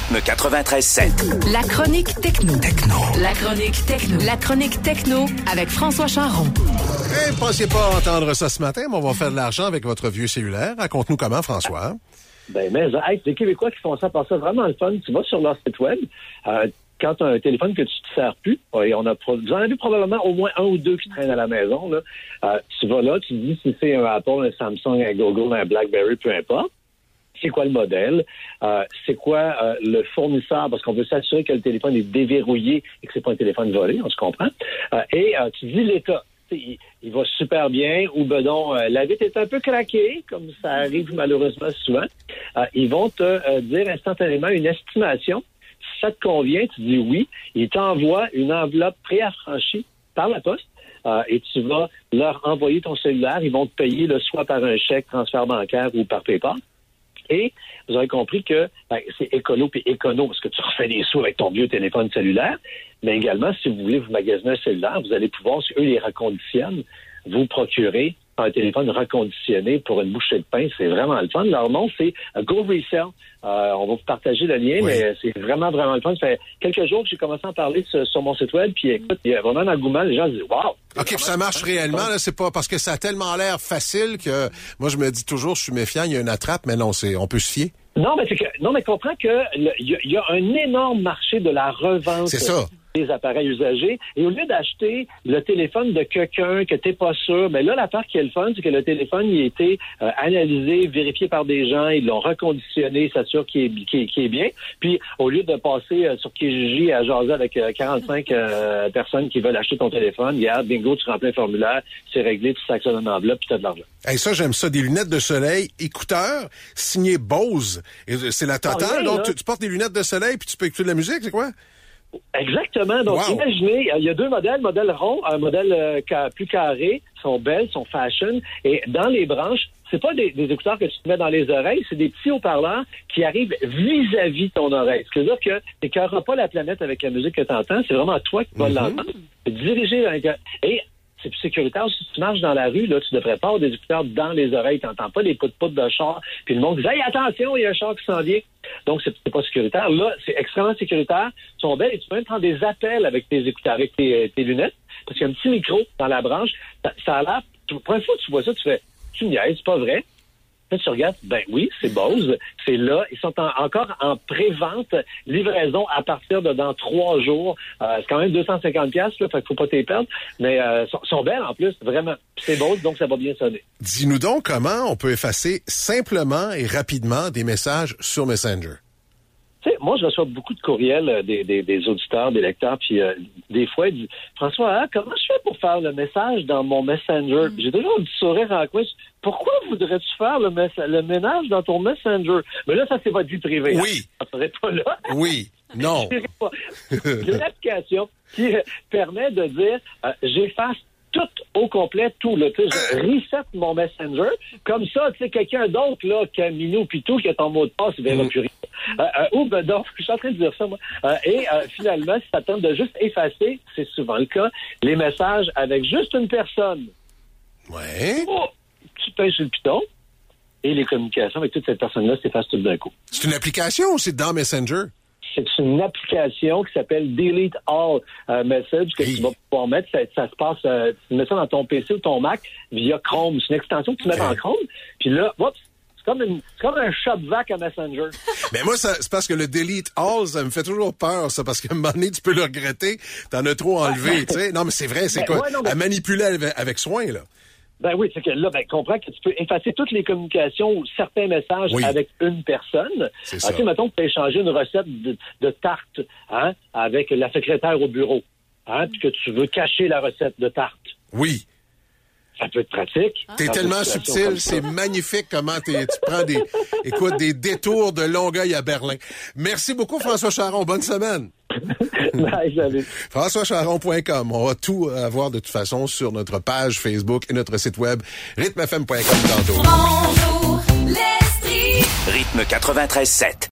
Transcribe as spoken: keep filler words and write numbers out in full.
Rythme quatre-vingt-treize sept. La chronique techno. Techno. La chronique techno. La chronique techno avec François Charon. Eh, ne pensiez pas entendre ça ce matin, mais on va faire de l'argent avec votre vieux cellulaire. Raconte-nous comment, François. Ben, mais, hey, les Québécois qui font ça, par ça vraiment le fun. Tu vas sur leur site web, euh, quand tu as un téléphone que tu ne te sers plus, et on a, vous en avez probablement au moins un ou deux qui traînent à la maison, là. Euh, tu vas là, tu dis si c'est un Apple, un Samsung, un Google, un BlackBerry, peu importe. C'est quoi le modèle, euh, c'est quoi euh, le fournisseur, parce qu'on veut s'assurer que le téléphone est déverrouillé et que c'est pas un téléphone volé, on se comprend. Euh, et euh, tu dis l'état. Il, il va super bien, ou ben non, euh, la vitre est un peu craquée, comme ça arrive malheureusement souvent. Euh, ils vont te euh, dire instantanément une estimation. Si ça te convient, tu dis oui. Ils t'envoient une enveloppe préaffranchie par la poste. Euh, et tu vas leur envoyer ton cellulaire. Ils vont te payer là, soit par un chèque, transfert bancaire ou par PayPal. Et vous aurez compris que ben, c'est écolo puis écono parce que tu refais des sous avec ton vieux téléphone cellulaire. Mais également, si vous voulez vous magasiner un cellulaire, vous allez pouvoir, si eux les reconditionnent, vous procurer un téléphone reconditionné pour une bouchée de pain. C'est vraiment le fun. Leur nom, c'est Go Resell. Euh, on va vous partager le lien, oui. Mais c'est vraiment, vraiment le fun. Ça fait quelques jours que j'ai commencé à en parler sur, sur mon site web, puis écoute, il y a vraiment un engouement. Les gens se disent « Wow! » OK, puis ça marche réellement, là, c'est pas parce que ça a tellement l'air facile que moi, je me dis toujours, je suis méfiant, il y a une attrape, mais non, c'est, on peut se fier. Non, mais c'est que, non, mais comprends que il y, y a un énorme marché de la revente. C'est ça. Des appareils usagés. Et au lieu d'acheter le téléphone de quelqu'un que t'es pas sûr, mais là, l'affaire qui est le fun, c'est que le téléphone, il a été euh, analysé, vérifié par des gens, ils l'ont reconditionné, s'assure qu'il est, qu'il est, qu'il est bien. Puis, au lieu de passer euh, sur Kijiji à jaser avec euh, quarante-cinq euh, personnes qui veulent acheter ton téléphone, regarde, bingo, tu remplis un formulaire, c'est réglé, tu sacs ça dans une enveloppe, puis t'as de l'argent. Hey, ça, j'aime ça. Des lunettes de soleil, écouteurs, signées Bose. Et c'est la totale. Ah, oui, donc, tu, tu portes des lunettes de soleil, puis tu peux écouter de la musique, c'est quoi? Exactement. Donc, wow. Imaginez, il y a deux modèles, modèle rond, un modèle euh, plus carré, sont belles, sont fashion, et dans les branches, c'est pas des, des écouteurs que tu te mets dans les oreilles, c'est des petits haut-parleurs qui arrivent vis-à-vis ton oreille. Ce qui veut dire que tu n'écœureras pas la planète avec la musique que tu entends, c'est vraiment toi qui vas mm-hmm. l'entendre. Diriger et c'est plus sécuritaire. Si tu marches dans la rue, là, tu devrais pas avoir des écouteurs dans les oreilles. Tu n'entends pas des poutes-poutes de char. Puis le monde dit « Hey, attention, il y a un char qui s'en vient. » Donc, c'est, c'est pas sécuritaire. Là, c'est extrêmement sécuritaire. Ils sont belles et tu peux même prendre des appels avec tes écouteurs, avec tes, tes lunettes. Parce qu'il y a un petit micro dans la branche. Ça, ça a l'air... Pour une fois que tu vois ça, tu fais « Tu me niaises, c'est pas vrai. » Là, tu regardes, ben oui, c'est Bose, c'est là. Ils sont en, encore en pré-vente, livraison à partir de dans trois jours. Euh, c'est quand même deux cent cinquante dollars, là, fait qu'il faut pas t'y perdre. Mais euh, sont, sont belles en plus, vraiment. C'est Bose, donc ça va bien sonner. Dis-nous donc comment on peut effacer simplement et rapidement des messages sur Messenger. Tu sais, moi, je reçois beaucoup de courriels euh, des, des, des auditeurs, des lecteurs, puis euh, des fois, ils disent « François, hein, comment je fais pour faire le message dans mon Messenger? » J'ai toujours du sourire en coin. Pourquoi voudrais-tu faire le, mess- le ménage dans ton Messenger? Mais là, ça, c'est votre vie privée. Oui. Hein? Ça serait pas là. Oui. Non. Il y a une application qui euh, permet de dire euh, « J'efface tout au complet, tout, là, tu sais, je reset mon Messenger. Comme ça, tu sais, quelqu'un d'autre, là, qui a Minou pis tout, qui a ton mot de passe, il verra plus rien. Euh, euh, ou, ben, donc, je suis en train de dire ça, moi. Euh, et, euh, finalement, si ça tente de juste effacer, c'est souvent le cas, les messages avec juste une personne. Ouais. Oh, tu pèses sur le piton, et les communications avec toute cette personne-là s'effacent tout d'un coup. C'est une application ou c'est dans Messenger? C'est une application qui s'appelle Delete All euh, Message que hey. tu vas pouvoir mettre. Ça, ça se passe, euh, tu mets ça dans ton P C ou ton Mac via Chrome. C'est une extension que tu mets dans Chrome. Puis là, oups, c'est comme, une, c'est comme un shop-vac à Messenger. Mais moi, ça, c'est parce que le Delete All, ça me fait toujours peur, ça, parce qu'à un moment donné, tu peux le regretter. T'en as trop enlevé, tu sais. Non, mais c'est vrai, c'est ben, quoi? Ouais, non, mais... À manipuler avec, avec soin, là. Ben oui, c'est que là, ben, comprends que tu peux effacer toutes les communications ou certains messages oui. avec une personne. C'est ça. Tu sais, mettons que tu as échangé une recette de, de tarte hein, avec la secrétaire au bureau, hein, puis que tu veux cacher la recette de tarte. Oui. Ça peut être pratique. T'es tellement subtil, c'est magnifique comment t'es, tu prends des, écoute, des détours de Longueuil à Berlin. Merci beaucoup, François Charon. Bonne semaine. Bye, salut. François Charon point com. On va tout avoir de toute façon sur notre page Facebook et notre site web rythme f m point com tantôt. Bonjour, l'Estrie. Rythme quatre-vingt-treize sept.